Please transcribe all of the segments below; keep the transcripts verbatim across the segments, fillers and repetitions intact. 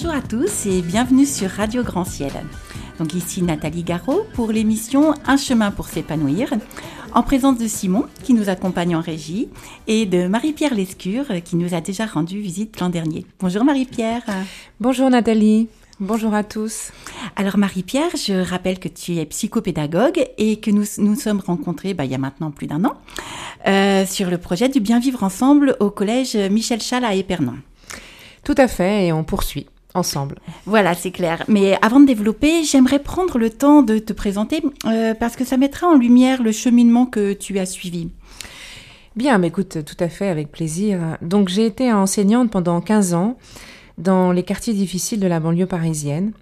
Bonjour à tous et bienvenue sur Radio Grand Ciel. Donc ici Nathalie Garot pour l'émission Un chemin pour s'épanouir, en présence de Simon qui nous accompagne en régie et de Marie-Pierre Lescure qui nous a déjà rendu visite l'an dernier. Bonjour Marie-Pierre. Bonjour Nathalie. Bonjour à tous. Alors Marie-Pierre, je rappelle que tu es psychopédagogue et que nous nous sommes rencontrés bah, il y a maintenant plus d'un an euh, sur le projet du Bien Vivre Ensemble au collège Michel Chasles à Épernon. Tout à fait, et on poursuit ensemble. Voilà, c'est clair. Mais avant de développer, j'aimerais prendre le temps de te présenter euh, parce que ça mettra en lumière le cheminement que tu as suivi. Bien, mais écoute, tout à fait, avec plaisir. Donc j'ai été enseignante pendant quinze ans dans les quartiers difficiles de la banlieue parisienne.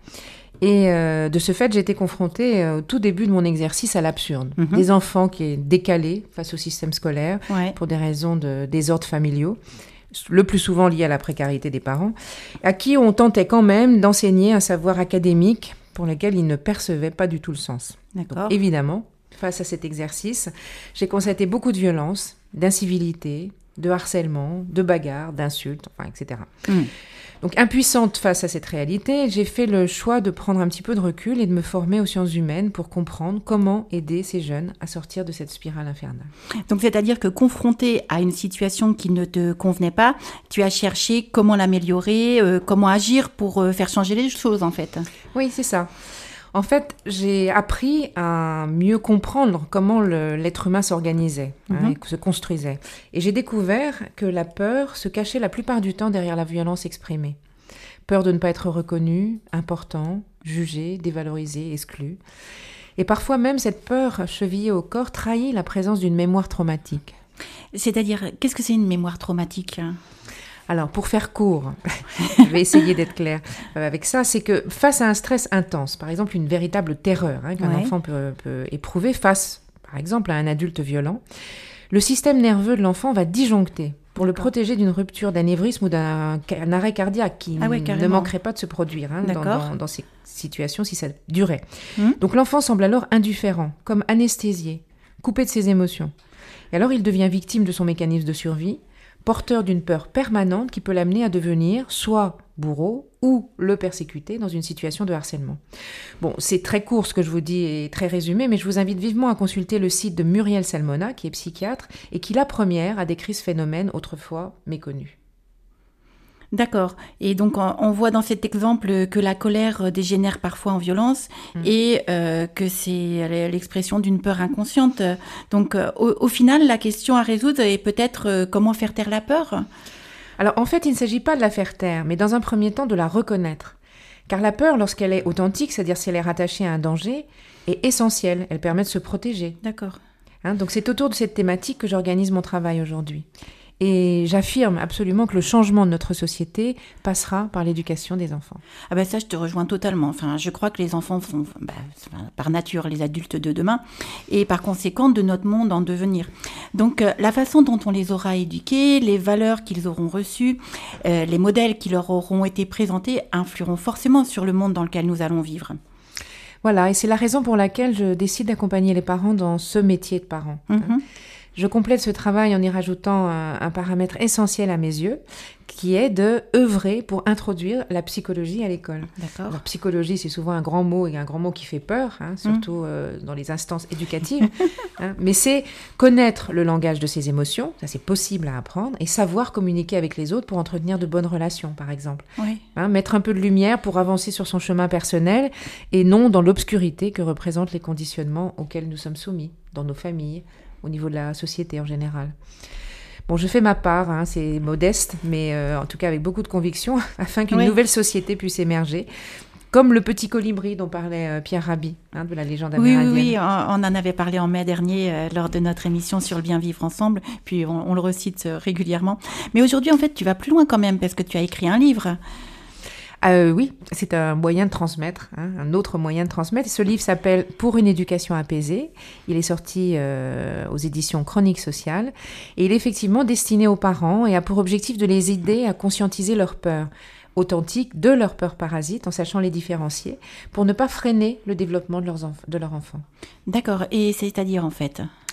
Et euh, de ce fait, j'ai été confrontée euh, au tout début de mon exercice à l'absurde. Mm-hmm. Des enfants qui sont décalés face au système scolaire ouais. pour des raisons de désordres familiaux, le plus souvent liés à la précarité des parents, à qui on tentait quand même d'enseigner un savoir académique pour lequel ils ne percevaient pas du tout le sens. D'accord. Donc, évidemment, face à cet exercice, j'ai constaté beaucoup de violence, d'incivilité, de harcèlement, de bagarres, d'insultes, enfin, et cetera. Mm. Donc, impuissante face à cette réalité, j'ai fait le choix de prendre un petit peu de recul et de me former aux sciences humaines pour comprendre comment aider ces jeunes à sortir de cette spirale infernale. Donc, c'est-à-dire que confronté à une situation qui ne te convenait pas, tu as cherché comment l'améliorer, euh, comment agir pour euh, faire changer les choses, en fait. Oui, c'est ça. En fait, j'ai appris à mieux comprendre comment le, l'être humain s'organisait, mm-hmm. hein, et se construisait. Et j'ai découvert que la peur se cachait la plupart du temps derrière la violence exprimée. Peur de ne pas être reconnu, important, jugé, dévalorisé, exclu. Et parfois même, cette peur chevillée au corps trahit la présence d'une mémoire traumatique. C'est-à-dire, qu'est-ce que c'est une mémoire traumatique ? Alors, pour faire court, je vais essayer d'être claire avec ça, c'est que face à un stress intense, par exemple une véritable terreur hein, qu'un ouais. enfant peut, peut éprouver face, par exemple, à un adulte violent, le système nerveux de l'enfant va disjoncter pour D'accord. le protéger d'une rupture d'anévrisme ou d'un un arrêt cardiaque qui ah ouais, ne manquerait pas de se produire hein, dans, dans, dans ces situations si ça durait. Hum. Donc l'enfant semble alors indifférent, comme anesthésié, coupé de ses émotions. Et alors il devient victime de son mécanisme de survie, porteur d'une peur permanente qui peut l'amener à devenir soit bourreau ou le persécuter dans une situation de harcèlement. Bon, c'est très court ce que je vous dis et très résumé, mais je vous invite vivement à consulter le site de Muriel Salmona, qui est psychiatre, et qui, la première, a décrit ce phénomène autrefois méconnu. D'accord. Et donc, on voit dans cet exemple que la colère dégénère parfois en violence mmh. et euh, que c'est l'expression d'une peur inconsciente. Donc, au, au final, la question à résoudre est peut-être euh, comment faire taire la peur ? Alors, en fait, il ne s'agit pas de la faire taire, mais dans un premier temps, de la reconnaître. Car la peur, lorsqu'elle est authentique, c'est-à-dire si elle est rattachée à un danger, est essentielle. Elle permet de se protéger. D'accord. Hein, donc, c'est autour de cette thématique que j'organise mon travail aujourd'hui. Et j'affirme absolument que le changement de notre société passera par l'éducation des enfants. Ah ben ça, je te rejoins totalement. Enfin, je crois que les enfants sont bah, par nature les adultes de demain et par conséquent de notre monde en devenir. Donc, euh, la façon dont on les aura éduqués, les valeurs qu'ils auront reçues, euh, les modèles qui leur auront été présentés influeront forcément sur le monde dans lequel nous allons vivre. Voilà, et c'est la raison pour laquelle je décide d'accompagner les parents dans ce métier de parent. Mm-hmm. Hein. Je complète ce travail en y rajoutant un, un paramètre essentiel à mes yeux, qui est de œuvrer pour introduire la psychologie à l'école. D'accord. Alors, psychologie, c'est souvent un grand mot et un grand mot qui fait peur, hein, surtout mmh. euh, dans les instances éducatives. hein, mais c'est connaître le langage de ses émotions, ça c'est possible à apprendre, et savoir communiquer avec les autres pour entretenir de bonnes relations, par exemple. Oui. Hein, mettre un peu de lumière pour avancer sur son chemin personnel et non dans l'obscurité que représentent les conditionnements auxquels nous sommes soumis, dans nos familles, au niveau de la société en général. Bon, je fais ma part, hein, c'est modeste, mais euh, en tout cas avec beaucoup de conviction, afin qu'une oui. nouvelle société puisse émerger, comme le petit colibri dont parlait euh, Pierre Rabhi, hein, de la légende amérindienne. Oui, oui, oui, on en avait parlé en mai dernier euh, lors de notre émission sur le bien vivre ensemble, puis on, on le recite euh, régulièrement. Mais aujourd'hui, en fait, tu vas plus loin quand même, parce que tu as écrit un livre. Euh, oui, c'est un moyen de transmettre, hein, un autre moyen de transmettre. Ce livre s'appelle « Pour une éducation apaisée ». Il est sorti euh, aux éditions Chroniques Sociales et il est effectivement destiné aux parents et a pour objectif de les aider à conscientiser leurs peurs authentiques de leurs peurs parasites en sachant les différencier pour ne pas freiner le développement de leurs enf- de leur enfant. D'accord, et c'est-à-dire en fait ?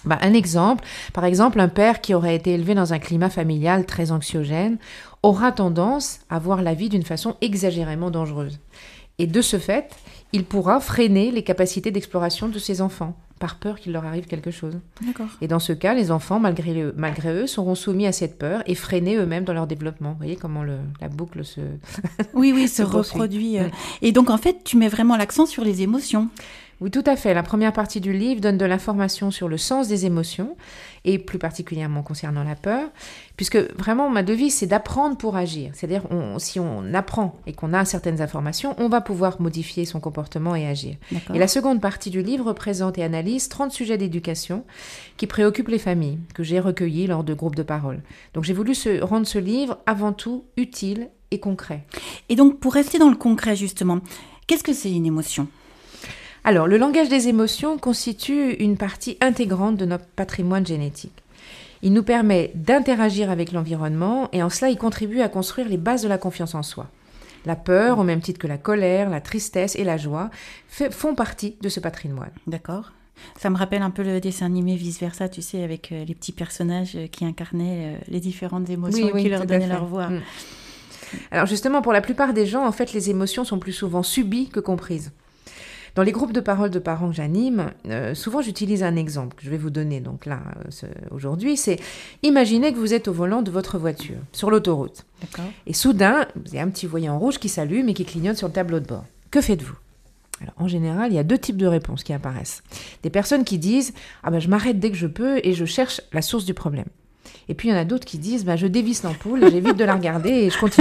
Bah, un exemple, par exemple, un père qui aurait été élevé dans un climat familial très anxiogène aura tendance à voir la vie d'une façon exagérément dangereuse. Et de ce fait, il pourra freiner les capacités d'exploration de ses enfants, par peur qu'il leur arrive quelque chose. D'accord. Et dans ce cas, les enfants, malgré, le, malgré eux, seront soumis à cette peur et freinés eux-mêmes dans leur développement. Vous voyez comment le, la boucle se... oui, oui, se, se reproduit. Euh. Et donc, en fait, tu mets vraiment l'accent sur les émotions. Oui, tout à fait. La première partie du livre donne de l'information sur le sens des émotions, et plus particulièrement concernant la peur, puisque vraiment, ma devise, c'est d'apprendre pour agir. C'est-à-dire, on, si on apprend et qu'on a certaines informations, on va pouvoir modifier son comportement et agir. D'accord. Et la seconde partie du livre présente et analyse trente sujets d'éducation qui préoccupent les familles, que j'ai recueillis lors de groupes de parole. Donc, j'ai voulu se, rendre ce livre avant tout utile et concret. Et donc, pour rester dans le concret, justement, qu'est-ce que c'est une émotion ? Alors, le langage des émotions constitue une partie intégrante de notre patrimoine génétique. Il nous permet d'interagir avec l'environnement et en cela, il contribue à construire les bases de la confiance en soi. La peur, au même titre que la colère, la tristesse et la joie, fait, font partie de ce patrimoine. D'accord. Ça me rappelle un peu le dessin animé Vice Versa, tu sais, avec euh, les petits personnages euh, qui incarnaient euh, les différentes émotions oui, oui, qui leur donnaient leur voix. Mmh. Alors justement, pour la plupart des gens, en fait, les émotions sont plus souvent subies que comprises. Dans les groupes de parole de parents que j'anime, euh, souvent j'utilise un exemple que je vais vous donner donc là euh, aujourd'hui. C'est imaginez que vous êtes au volant de votre voiture sur l'autoroute. D'accord. Et soudain, vous avez un petit voyant rouge qui s'allume et qui clignote sur le tableau de bord. Que faites-vous ? Alors, en général, il y a deux types de réponses qui apparaissent. Des personnes qui disent « Ah ben, je m'arrête dès que je peux et je cherche la source du problème. » Et puis, il y en a d'autres qui disent bah, « Je dévisse l'ampoule, j'évite de la regarder et je continue. »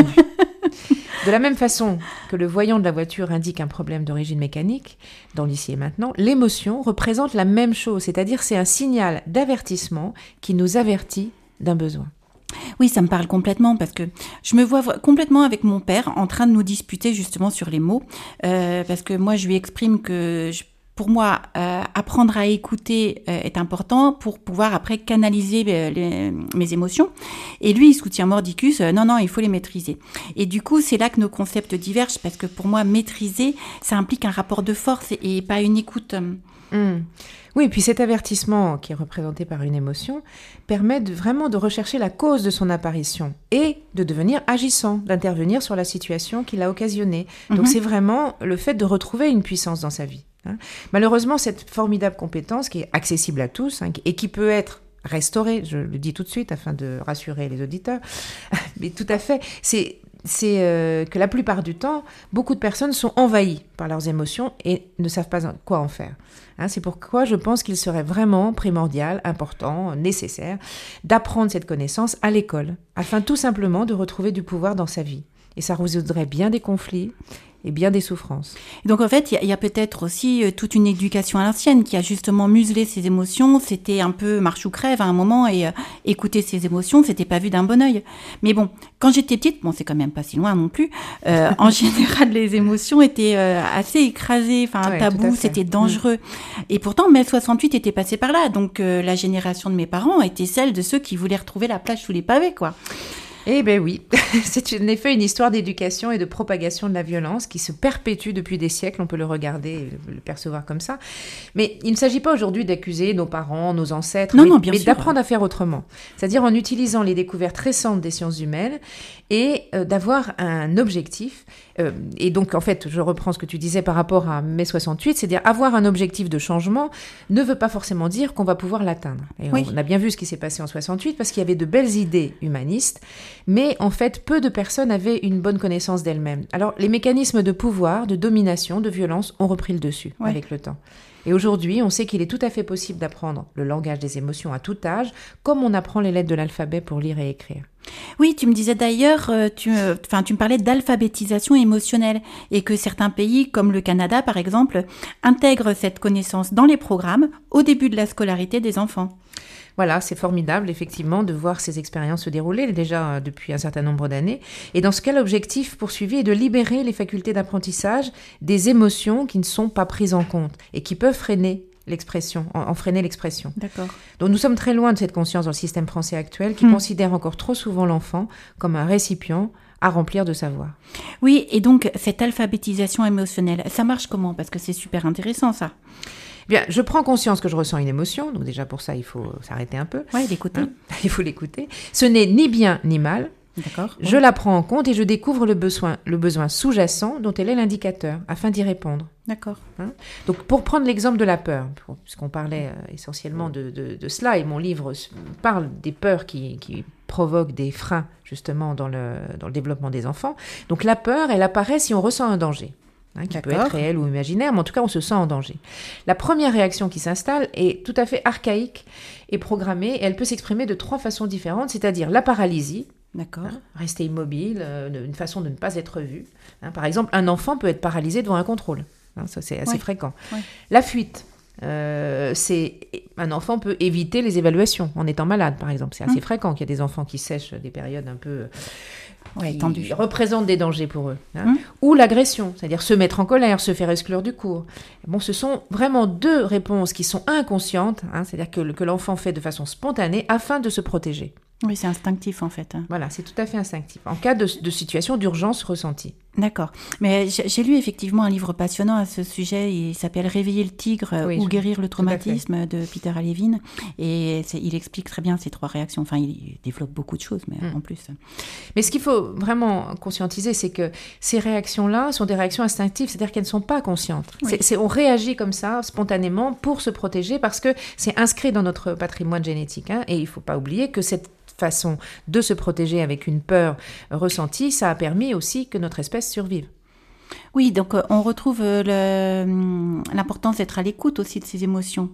De la même façon que le voyant de la voiture indique un problème d'origine mécanique, dans l'ici et maintenant, l'émotion représente la même chose, c'est-à-dire c'est un signal d'avertissement qui nous avertit d'un besoin. Oui, ça me parle complètement parce que je me vois complètement avec mon père en train de nous disputer justement sur les mots, euh, parce que moi je lui exprime que je Pour moi, euh, apprendre à écouter euh, est important pour pouvoir après canaliser euh, les, mes émotions. Et lui, il soutient mordicus, euh, non, non, il faut les maîtriser. Et du coup, c'est là que nos concepts divergent parce que pour moi, maîtriser, ça implique un rapport de force et, et pas une écoute. Mmh. Oui, et puis cet avertissement qui est représenté par une émotion permet de, vraiment de rechercher la cause de son apparition et de devenir agissant, d'intervenir sur la situation qui l'a occasionnée. Donc mmh. c'est vraiment le fait de retrouver une puissance dans sa vie. Hein. Malheureusement, cette formidable compétence qui est accessible à tous hein, et qui peut être restaurée, je le dis tout de suite afin de rassurer les auditeurs, mais tout à fait, c'est, c'est euh, que la plupart du temps, beaucoup de personnes sont envahies par leurs émotions et ne savent pas quoi en faire. Hein, c'est pourquoi je pense qu'il serait vraiment primordial, important, nécessaire d'apprendre cette connaissance à l'école, afin tout simplement de retrouver du pouvoir dans sa vie. Et ça résoudrait bien des conflits et bien des souffrances. Donc en fait, il y, y a peut-être aussi euh, toute une éducation à l'ancienne qui a justement muselé ses émotions. C'était un peu marche ou crève à un moment et euh, écouter ses émotions, c'était pas vu d'un bon œil. Mais bon, quand j'étais petite, bon c'est quand même pas si loin non plus, euh, en général les émotions étaient euh, assez écrasées, enfin ouais, tabou, c'était dangereux. Mmh. Et pourtant mai soixante-huit était passé par là, donc euh, la génération de mes parents était celle de ceux qui voulaient retrouver la plage sous les pavés, quoi. Eh bien oui, c'est en effet une histoire d'éducation et de propagation de la violence qui se perpétue depuis des siècles, on peut le regarder et le percevoir comme ça. Mais il ne s'agit pas aujourd'hui d'accuser nos parents, nos ancêtres, non, mais, non, bien mais sûr. d'apprendre à faire autrement. C'est-à-dire en utilisant les découvertes récentes des sciences humaines et euh, d'avoir un objectif. Euh, et donc en fait, je reprends ce que tu disais par rapport à mai soixante-huit, c'est-à-dire avoir un objectif de changement ne veut pas forcément dire qu'on va pouvoir l'atteindre. Et oui. On a bien vu ce qui s'est passé en soixante-huit parce qu'il y avait de belles idées humanistes, mais en fait, peu de personnes avaient une bonne connaissance d'elles-mêmes. Alors, les mécanismes de pouvoir, de domination, de violence ont repris le dessus ouais. avec le temps. Et aujourd'hui, on sait qu'il est tout à fait possible d'apprendre le langage des émotions à tout âge, comme on apprend les lettres de l'alphabet pour lire et écrire. Oui, tu me disais d'ailleurs, euh, tu, euh, enfin, tu me parlais d'alphabétisation émotionnelle et que certains pays, comme le Canada par exemple, intègrent cette connaissance dans les programmes au début de la scolarité des enfants. Voilà, c'est formidable, effectivement, de voir ces expériences se dérouler déjà depuis un certain nombre d'années. Et dans ce cas, l'objectif poursuivi est de libérer les facultés d'apprentissage des émotions qui ne sont pas prises en compte et qui peuvent freiner l'expression, en, en freiner l'expression. D'accord. Donc nous sommes très loin de cette conscience dans le système français actuel qui mmh. considère encore trop souvent l'enfant comme un récipient à remplir de savoir. Oui, et donc cette alphabétisation émotionnelle, ça marche comment ? Parce que c'est super intéressant ça. Eh bien, je prends conscience que je ressens une émotion, donc déjà pour ça, il faut s'arrêter un peu. Oui, l'écouter. Hein, il faut l'écouter. Ce n'est ni bien ni mal. D'accord. Je oui. la prends en compte et je découvre le besoin, le besoin sous-jacent dont elle est l'indicateur, afin d'y répondre. D'accord. Hein, donc, pour prendre l'exemple de la peur, puisqu'on parlait euh, essentiellement de, de, de cela, et mon livre parle des peurs qui, qui provoquent des freins, justement, dans le, dans le développement des enfants. Donc, la peur, elle apparaît si on ressent un danger. Hein, qui peut être réel ou imaginaire, mais en tout cas, on se sent en danger. La première réaction qui s'installe est tout à fait archaïque et programmée, et elle peut s'exprimer de trois façons différentes, c'est-à-dire la paralysie, D'accord. hein, rester immobile, euh, une façon de ne pas être vu. Hein, par exemple, un enfant peut être paralysé devant un contrôle. Hein, ça, c'est assez ouais. fréquent. Ouais. La fuite. Euh, c'est un enfant peut éviter les évaluations en étant malade, par exemple. C'est assez mmh. fréquent qu'il y a des enfants qui sèchent des périodes un peu ouais, qui représentent des dangers pour eux. Hein. Mmh. Ou l'agression, c'est-à-dire se mettre en colère, se faire exclure du cours. Bon, ce sont vraiment deux réponses qui sont inconscientes, hein, c'est-à-dire que, que l'enfant fait de façon spontanée afin de se protéger. Oui, c'est instinctif en fait. Voilà, c'est tout à fait instinctif, en cas de, de situation d'urgence ressentie. D'accord. Mais j'ai lu effectivement un livre passionnant à ce sujet. Il s'appelle « Réveiller le tigre oui, ou je... guérir le traumatisme » de Peter Alevin. Et il explique très bien ces trois réactions. Enfin, il développe beaucoup de choses, mais mm. en plus. Mais ce qu'il faut vraiment conscientiser, c'est que ces réactions-là sont des réactions instinctives, c'est-à-dire qu'elles ne sont pas conscientes. Oui. C'est, c'est, on réagit comme ça, spontanément, pour se protéger, parce que c'est inscrit dans notre patrimoine génétique. Hein, et il ne faut pas oublier que cette façon de se protéger avec une peur ressentie, ça a permis aussi que notre espèce survive. Oui, donc euh, on retrouve euh, le, l'importance d'être à l'écoute aussi de ces émotions.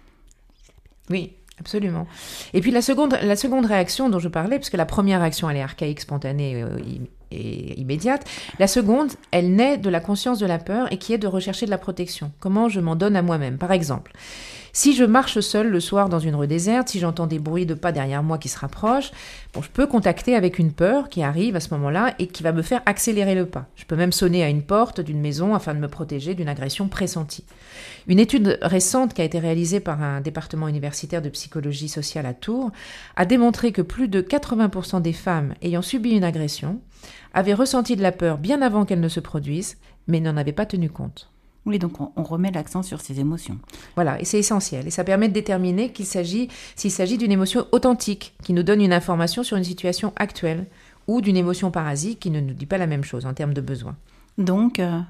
Oui, absolument. Et puis la seconde, la seconde réaction dont je parlais, parce que la première réaction, elle est archaïque, spontanée euh, et immédiate. La seconde, elle naît de la conscience de la peur et qui est de rechercher de la protection. Comment je m'en donne à moi-même, par exemple. Si je marche seule le soir dans une rue déserte, si j'entends des bruits de pas derrière moi qui se rapprochent, bon, je peux contacter avec une peur qui arrive à ce moment-là et qui va me faire accélérer le pas. Je peux même sonner à une porte d'une maison afin de me protéger d'une agression pressentie. Une étude récente qui a été réalisée par un département universitaire de psychologie sociale à Tours a démontré que plus de quatre-vingts pour cent des femmes ayant subi une agression avaient ressenti de la peur bien avant qu'elle ne se produise, mais n'en avaient pas tenu compte. Oui, donc on, on remet l'accent sur ces émotions. Voilà, et c'est essentiel. Et ça permet de déterminer qu'il s'agit, s'il s'agit d'une émotion authentique, qui nous donne une information sur une situation actuelle, ou d'une émotion parasite qui ne nous dit pas la même chose en termes de besoins. Donc, euh...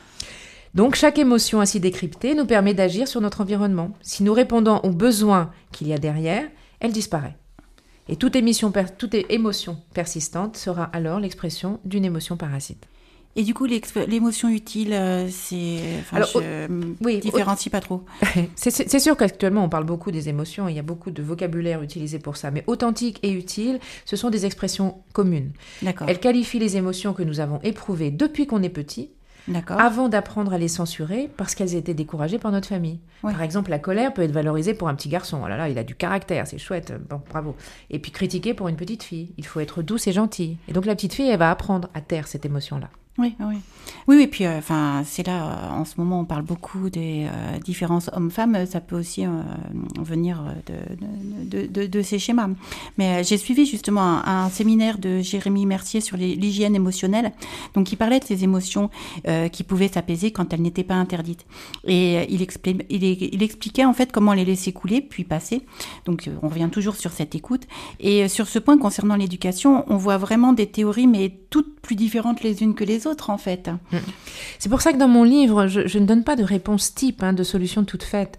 Donc chaque émotion ainsi décryptée nous permet d'agir sur notre environnement. Si nous répondons aux besoins qu'il y a derrière, elle disparaît. Et toute, émission, toute émotion persistante sera alors l'expression d'une émotion parasite. Et du coup, l'émotion utile, euh, c'est... Enfin, Alors, je ne oui, différencie au... pas trop. c'est, c'est, c'est sûr qu'actuellement, on parle beaucoup des émotions, il y a beaucoup de vocabulaire utilisé pour ça. Mais authentique et utile, ce sont des expressions communes. D'accord. Elles qualifient les émotions que nous avons éprouvées depuis qu'on est petit, D'accord. avant d'apprendre à les censurer parce qu'elles étaient découragées par notre famille. Ouais. Par exemple, la colère peut être valorisée pour un petit garçon. Oh là là, il a du caractère, c'est chouette, bon, bravo. Et puis critiquée pour une petite fille. Il faut être douce et gentille. Et donc la petite fille, elle va apprendre à taire cette émotion-là. Oui, oui. Oui, et puis, enfin, euh, c'est là, euh, en ce moment, on parle beaucoup des euh, différences hommes-femmes. Ça peut aussi euh, venir de, de, de, de ces schémas. Mais euh, j'ai suivi justement un, un séminaire de Jérémy Mercier sur les, l'hygiène émotionnelle. Donc, il parlait de ces émotions euh, qui pouvaient s'apaiser quand elles n'étaient pas interdites. Et euh, il, expli- il, il expliquait en fait comment les laisser couler, puis passer. Donc, euh, on revient toujours sur cette écoute. Et euh, sur ce point, concernant l'éducation, on voit vraiment des théories, mais toutes plus différentes les unes que les autres, en fait. C'est pour ça que dans mon livre, je, je ne donne pas de réponse type, hein, de solution toute faite.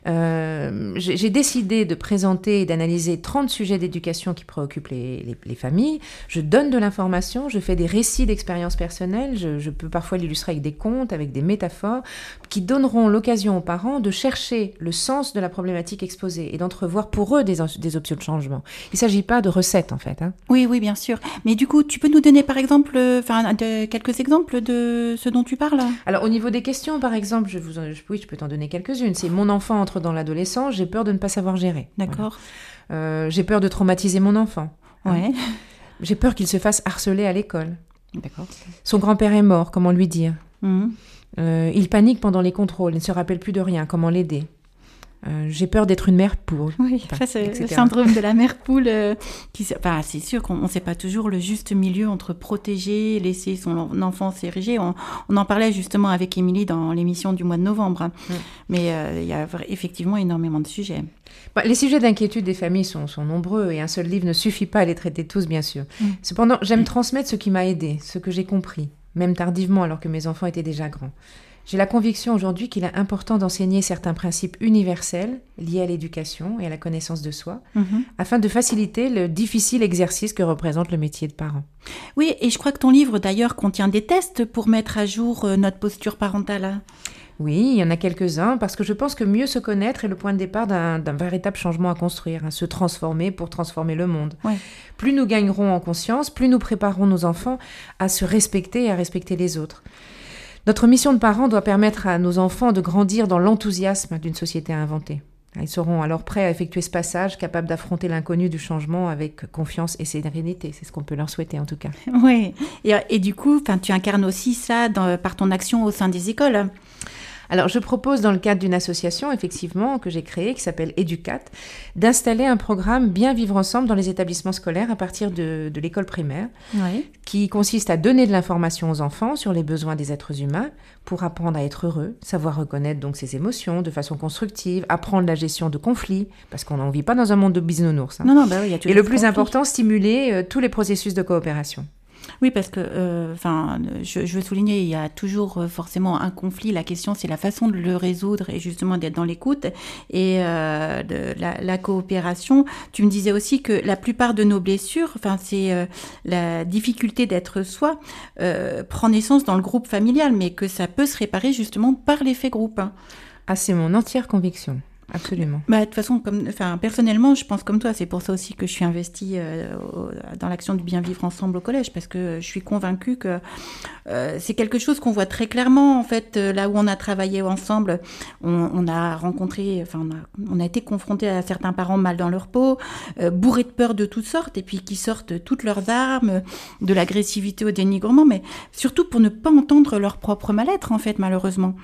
Euh, j'ai, j'ai décidé de présenter et d'analyser trente sujets d'éducation qui préoccupent les, les, les familles. Je donne de l'information, je fais des récits d'expériences personnelles, je, je peux parfois l'illustrer avec des contes, avec des métaphores, qui donneront l'occasion aux parents de chercher le sens de la problématique exposée et d'entrevoir pour eux des, des options de changement. Il ne s'agit pas de recettes, en fait. Hein. Oui, oui, bien sûr. Mais du coup, tu peux nous donner, par exemple, enfin, de, quelques exemples de ce dont tu parles? Alors, au niveau des questions, par exemple, je vous, je, oui, je peux t'en donner quelques-unes. C'est mon enfant entre dans l'adolescence, j'ai peur de ne pas savoir gérer. D'accord. Voilà. Euh, j'ai peur de traumatiser mon enfant. Ouais. Hein. J'ai peur qu'il se fasse harceler à l'école. D'accord. Son grand-père est mort, comment lui dire? Mmh. euh, Il panique pendant les contrôles, il ne se rappelle plus de rien, comment l'aider? Euh, j'ai peur d'être une mère poule. Oui, enfin, ça, c'est et cetera. le syndrome de la mère poule. Euh, qui, enfin, c'est sûr qu'on ne sait pas toujours le juste milieu entre protéger, laisser son enfant s'ériger. On, on en parlait justement avec Émilie dans l'émission du mois de novembre. Hein. Mm. Mais euh, il y a effectivement énormément de sujets. Bah, les sujets d'inquiétude des familles sont, sont nombreux et un seul livre ne suffit pas à les traiter tous, bien sûr. Mm. Cependant, j'aime mm. transmettre ce qui m'a aidée, ce que j'ai compris, même tardivement alors que mes enfants étaient déjà grands. J'ai la conviction aujourd'hui qu'il est important d'enseigner certains principes universels liés à l'éducation et à la connaissance de soi, mm-hmm. afin de faciliter le difficile exercice que représente le métier de parent. Oui, et je crois que ton livre d'ailleurs contient des tests pour mettre à jour notre posture parentale. Oui, il y en a quelques-uns, parce que je pense que mieux se connaître est le point de départ d'un, d'un véritable changement à construire, hein, se transformer pour transformer le monde. Ouais. Plus nous gagnerons en conscience, plus nous préparerons nos enfants à se respecter et à respecter les autres. Notre mission de parents doit permettre à nos enfants de grandir dans l'enthousiasme d'une société inventée. Ils seront alors prêts à effectuer ce passage, capables d'affronter l'inconnu du changement avec confiance et sérénité. C'est ce qu'on peut leur souhaiter en tout cas. Oui, et, et du coup, tu incarnes aussi ça dans, par ton action au sein des écoles. Alors, je propose dans le cadre d'une association, effectivement, que j'ai créée, qui s'appelle Educat, d'installer un programme Bien vivre ensemble dans les établissements scolaires à partir de, de l'école primaire, oui. qui consiste à donner de l'information aux enfants sur les besoins des êtres humains pour apprendre à être heureux, savoir reconnaître donc ses émotions de façon constructive, apprendre la gestion de conflits, parce qu'on n'en vit pas dans un monde de bisounours. Hein. Non, non, bah oui, il y a tout. Et le plus conflits. important, stimuler euh, tous les processus de coopération. Oui, parce que, enfin, euh, je, je veux souligner, il y a toujours euh, forcément un conflit. La question, c'est la façon de le résoudre et justement d'être dans l'écoute et euh, de la, la coopération. Tu me disais aussi que la plupart de nos blessures, enfin, c'est euh, la difficulté d'être soi, euh, prend naissance dans le groupe familial, mais que ça peut se réparer justement par l'effet groupe. Hein. Ah, c'est mon entière conviction. Absolument. Bah, de toute façon, comme, enfin, personnellement, je pense comme toi. C'est pour ça aussi que je suis investie euh, dans l'action du bien vivre ensemble au collège, parce que je suis convaincue que euh, c'est quelque chose qu'on voit très clairement. En fait, là où on a travaillé ensemble, on, on a rencontré, enfin, on a, on a été confrontés à certains parents mal dans leur peau, euh, bourrés de peur de toutes sortes, et puis qui sortent toutes leurs armes, de l'agressivité au dénigrement, mais surtout pour ne pas entendre leur propre mal-être, en fait, malheureusement.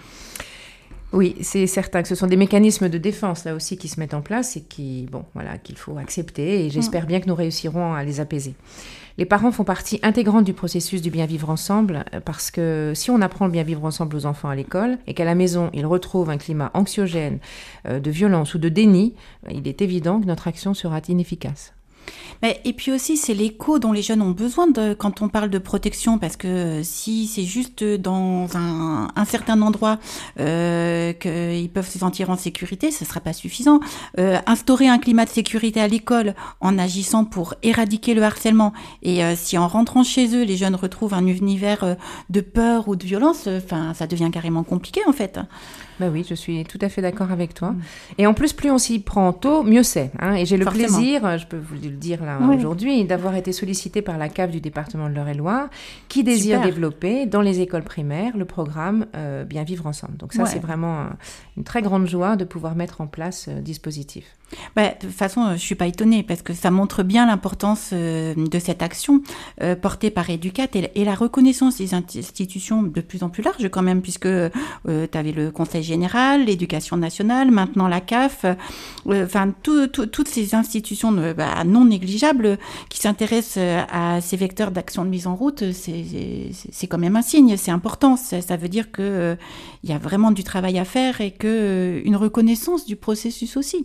Oui, c'est certain que ce sont des mécanismes de défense là aussi qui se mettent en place et qui, bon, voilà, qu'il faut accepter et j'espère bien que nous réussirons à les apaiser. Les parents font partie intégrante du processus du bien vivre ensemble parce que si on apprend le bien vivre ensemble aux enfants à l'école et qu'à la maison ils retrouvent un climat anxiogène, euh, de violence ou de déni, il est évident que notre action sera inefficace. Mais, et puis aussi, c'est l'écho dont les jeunes ont besoin de, quand on parle de protection, parce que si c'est juste dans un, un certain endroit euh, qu'ils peuvent se sentir en sécurité, ce ne sera pas suffisant. Euh, instaurer un climat de sécurité à l'école en agissant pour éradiquer le harcèlement, et euh, si en rentrant chez eux, les jeunes retrouvent un univers euh, de peur ou de violence, enfin, euh, ça devient carrément compliqué en fait. Ben oui, je suis tout à fait d'accord avec toi. Et en plus, plus on s'y prend tôt, mieux c'est. Hein. Et j'ai le Forcément. plaisir, je peux vous le dire là oui. aujourd'hui, d'avoir été sollicitée par la C A F du département de l'Eure-et-Loire, qui désire Super. développer dans les écoles primaires le programme euh, Bien vivre ensemble. Donc ça, ouais. c'est vraiment un, une très grande joie de pouvoir mettre en place ce euh, dispositif. Bah, de toute façon, je ne suis pas étonnée parce que ça montre bien l'importance euh, de cette action euh, portée par Educat et, et la reconnaissance des institutions de plus en plus large quand même, puisque euh, tu avais le Conseil général, l'Éducation nationale, maintenant la C A F, enfin euh, toutes ces institutions euh, bah, non négligeables qui s'intéressent à ces vecteurs d'action de mise en route, c'est, c'est, c'est quand même un signe, c'est important, ça, ça veut dire qu'il euh, y a vraiment du travail à faire et qu'une euh, reconnaissance du processus aussi.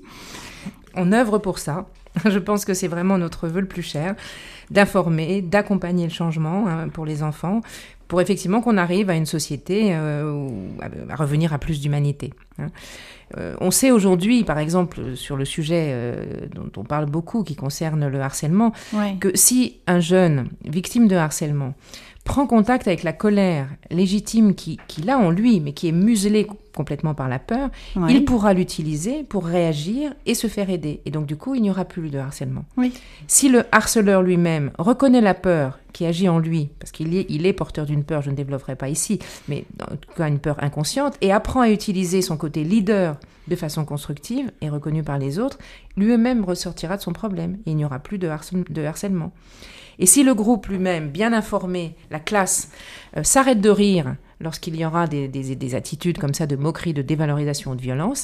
On œuvre pour ça. Je pense que c'est vraiment notre vœu le plus cher, d'informer, d'accompagner le changement hein, pour les enfants, pour effectivement qu'on arrive à une société euh, où, à revenir à plus d'humanité. Hein. Euh, on sait aujourd'hui, par exemple, sur le sujet euh, dont on parle beaucoup, qui concerne le harcèlement, ouais. que si un jeune victime de harcèlement prend contact avec la colère légitime qui, qu'il a en lui, mais qui est muselée complètement par la peur, oui. il pourra l'utiliser pour réagir et se faire aider. Et donc, du coup, il n'y aura plus de harcèlement. Oui. Si le harceleur lui-même reconnaît la peur qui agit en lui, parce qu'il est, il est porteur d'une peur, je ne développerai pas ici, mais en tout cas une peur inconsciente, et apprend à utiliser son côté leader de façon constructive et reconnue par les autres, lui-même ressortira de son problème. Et il n'y aura plus de, harcè- de harcèlement. Et si le groupe lui-même, bien informé, la classe, euh, s'arrête de rire lorsqu'il y aura des, des, des attitudes comme ça de moquerie, de dévalorisation ou de violence,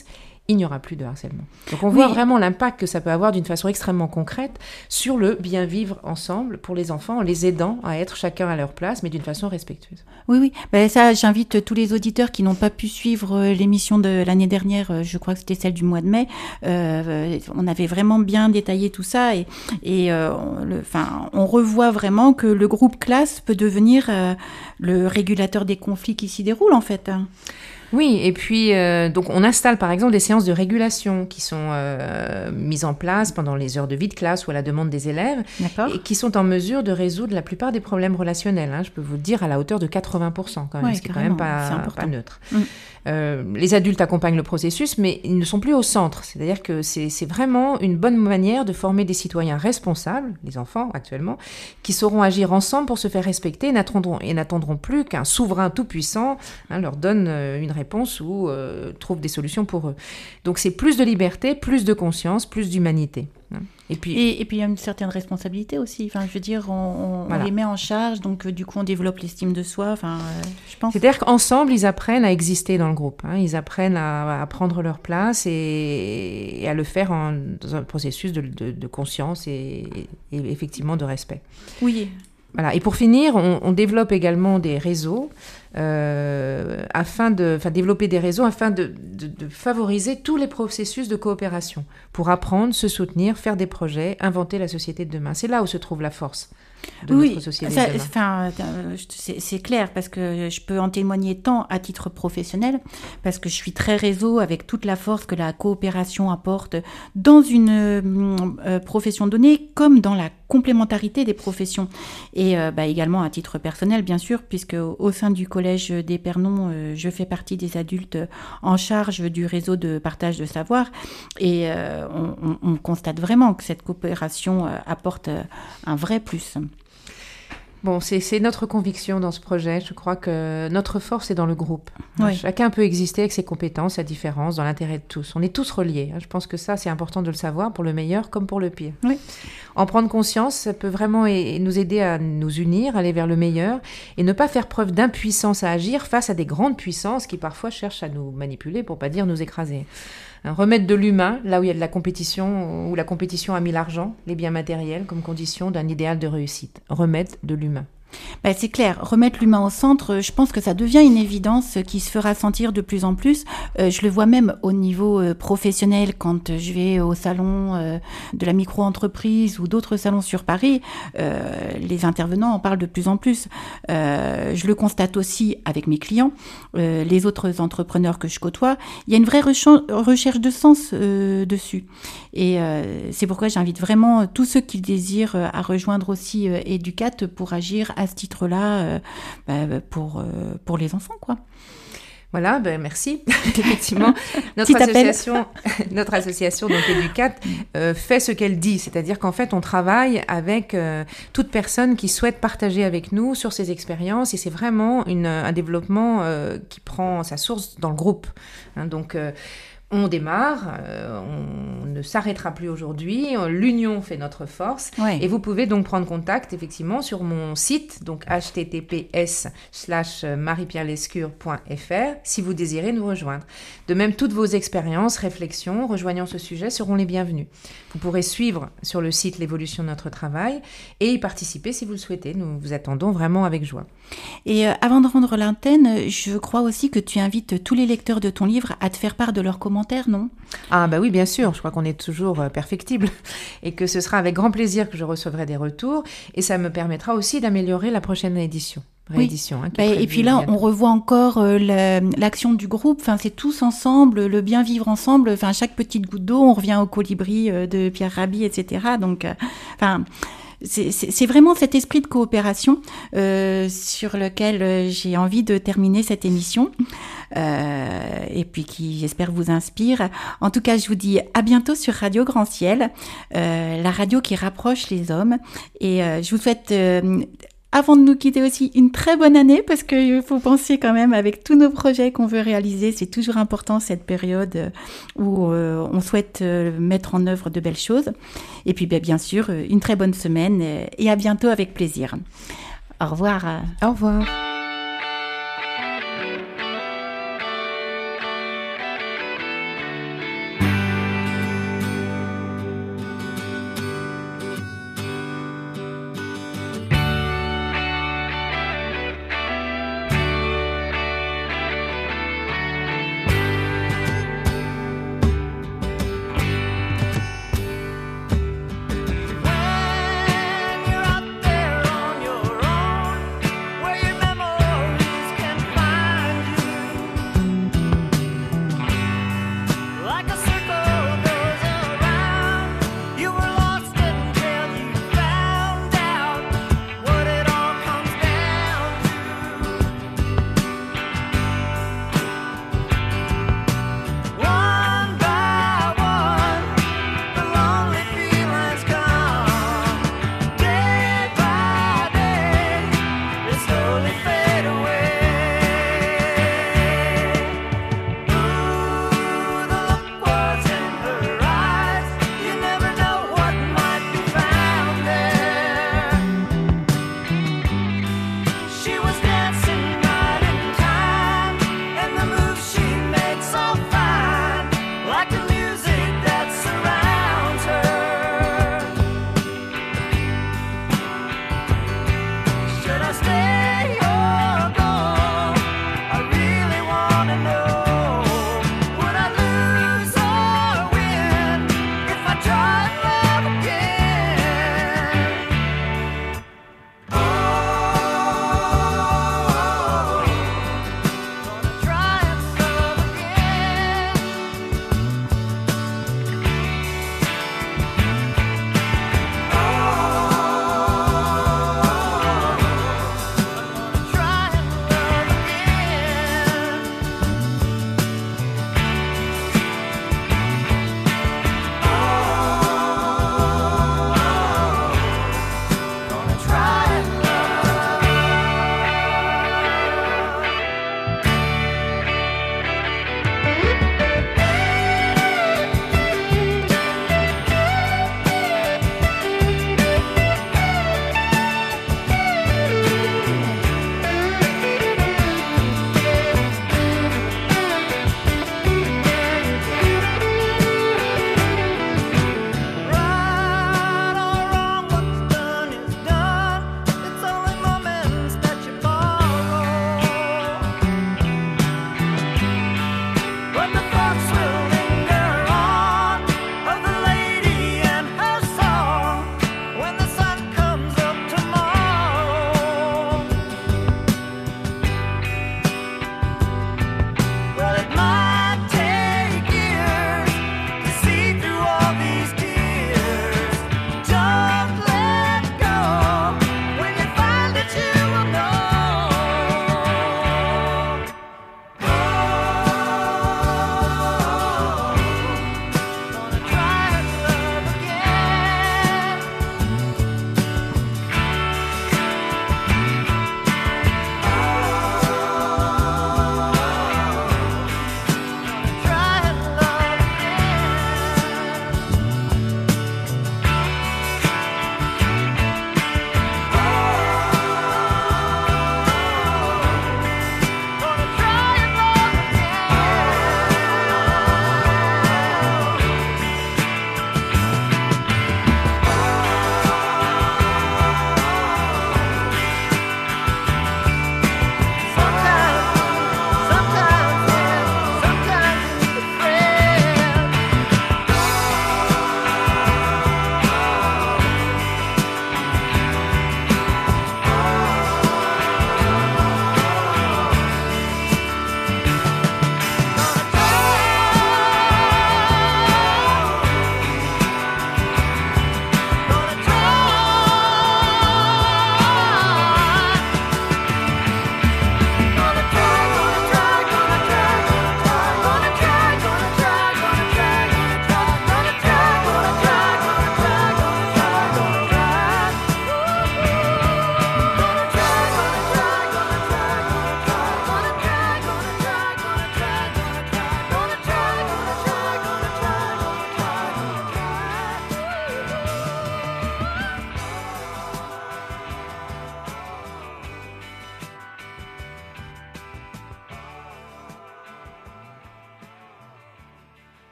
il n'y aura plus de harcèlement. Donc on voit oui. vraiment l'impact que ça peut avoir d'une façon extrêmement concrète sur le bien vivre ensemble pour les enfants, en les aidant à être chacun à leur place, mais d'une façon respectueuse. Oui, oui. Ben, ça, j'invite tous les auditeurs qui n'ont pas pu suivre l'émission de l'année dernière, je crois que c'était celle du mois de mai. Euh, on avait vraiment bien détaillé tout ça et, et euh, le, enfin, on revoit vraiment que le groupe classe peut devenir euh, le régulateur des conflits qui s'y déroulent en fait. Oui, et puis euh, donc on installe par exemple des séances de régulation qui sont euh, mises en place pendant les heures de vie de classe ou à la demande des élèves. D'accord. Et qui sont en mesure de résoudre la plupart des problèmes relationnels. Hein, je peux vous le dire à la hauteur de quatre-vingts pour cent quand même, ouais, ce qui est quand même pas, pas neutre. Mm. Euh, les adultes accompagnent le processus, mais ils ne sont plus au centre. C'est-à-dire que c'est, c'est vraiment une bonne manière de former des citoyens responsables, les enfants actuellement, qui sauront agir ensemble pour se faire respecter et n'attendront, et n'attendront plus qu'un souverain tout-puissant hein, leur donne euh, une réponse ou euh, trouve des solutions pour eux. Donc c'est plus de liberté, plus de conscience, plus d'humanité. Hein. Et puis, et, et puis il y a une certaine responsabilité aussi. Enfin, je veux dire, on, on, voilà. on les met en charge, donc euh, du coup on développe l'estime de soi. Enfin, euh, je pense. C'est-à-dire qu'ensemble ils apprennent à exister dans le groupe. Hein. Ils apprennent à, à prendre leur place et, et à le faire en, dans un processus de, de, de conscience et, et, et effectivement de respect. Oui. Voilà. Et pour finir, on, on développe également des réseaux, euh, afin de, enfin, développer des réseaux afin de, de, de favoriser tous les processus de coopération pour apprendre, se soutenir, faire des projets, inventer la société de demain. C'est là où se trouve la force de oui, notre société ça, de demain. Enfin, c'est, c'est clair parce que je peux en témoigner tant à titre professionnel parce que je suis très réseau avec toute la force que la coopération apporte dans une euh, profession donnée comme dans la complémentarité des professions et euh, bah, également à titre personnel bien sûr puisque au sein du collège d'Épernon euh, je fais partie des adultes en charge du réseau de partage de savoir et euh, on, on, on constate vraiment que cette coopération euh, apporte euh, un vrai plus. Bon, c'est, c'est notre conviction dans ce projet. Je crois que notre force est dans le groupe. Oui. Chacun peut exister avec ses compétences, sa différence, dans l'intérêt de tous. On est tous reliés. Je pense que ça, c'est important de le savoir pour le meilleur comme pour le pire. Oui. En prendre conscience, ça peut vraiment nous aider à nous unir, aller vers le meilleur et ne pas faire preuve d'impuissance à agir face à des grandes puissances qui parfois cherchent à nous manipuler, pour pas dire nous écraser. Remettre de l'humain là où il y a de la compétition, où la compétition a mis l'argent, les biens matériels comme condition d'un idéal de réussite. Remettre de l'humain. Ben, c'est clair, remettre l'humain au centre, je pense que ça devient une évidence qui se fera sentir de plus en plus. Euh, je le vois même au niveau euh, professionnel quand je vais au salon euh, de la micro-entreprise ou d'autres salons sur Paris. Euh, les intervenants en parlent de plus en plus. Euh, je le constate aussi avec mes clients, euh, les autres entrepreneurs que je côtoie. Il y a une vraie recha- recherche de sens euh, dessus. Et euh, c'est pourquoi j'invite vraiment tous ceux qui désirent euh, à rejoindre aussi euh, Educat pour agir à ce titre-là euh, bah, pour, euh, pour les enfants, quoi. Voilà, ben merci. Effectivement, notre association, notre association donc Educat euh, fait ce qu'elle dit, c'est-à-dire qu'en fait, on travaille avec euh, toute personne qui souhaite partager avec nous sur ses expériences, et c'est vraiment une, un développement euh, qui prend sa source dans le groupe. Hein, donc euh, on démarre, euh, on ne s'arrêtera plus aujourd'hui, l'union fait notre force, ouais. Et vous pouvez donc prendre contact effectivement sur mon site, donc h t t p s slash marie pierre lescure point f r si vous désirez nous rejoindre. De même, toutes vos expériences, réflexions rejoignant ce sujet seront les bienvenues. Vous pourrez suivre sur le site l'évolution de notre travail et y participer si vous le souhaitez. Nous vous attendons vraiment avec joie. Et euh, avant de rendre l'antenne, je crois aussi que tu invites tous les lecteurs de ton livre à te faire part de leurs commentaires, non ? Ah bah oui, bien sûr, je crois qu'on est toujours euh, perfectible et que ce sera avec grand plaisir que je recevrai des retours et ça me permettra aussi d'améliorer la prochaine édition. Réédition, oui. hein, bah, et puis là, bientôt. On revoit encore euh, la, l'action du groupe. Enfin, c'est tous ensemble, le bien vivre ensemble. Enfin, chaque petite goutte d'eau, on revient au colibri euh, de Pierre Rabhi, et cetera. Donc, euh, enfin. C'est, c'est, c'est vraiment cet esprit de coopération euh, sur lequel euh, j'ai envie de terminer cette émission euh, et puis qui, j'espère, vous inspire. En tout cas, je vous dis à bientôt sur Radio Grand Ciel, euh, la radio qui rapproche les hommes. Et euh, je vous souhaite... Euh, Avant de nous quitter aussi, une très bonne année, parce qu'il faut penser quand même avec tous nos projets qu'on veut réaliser, c'est toujours important cette période où euh, on souhaite euh, mettre en œuvre de belles choses. Et puis ben, bien sûr, une très bonne semaine et à bientôt avec plaisir. Au revoir. Au revoir.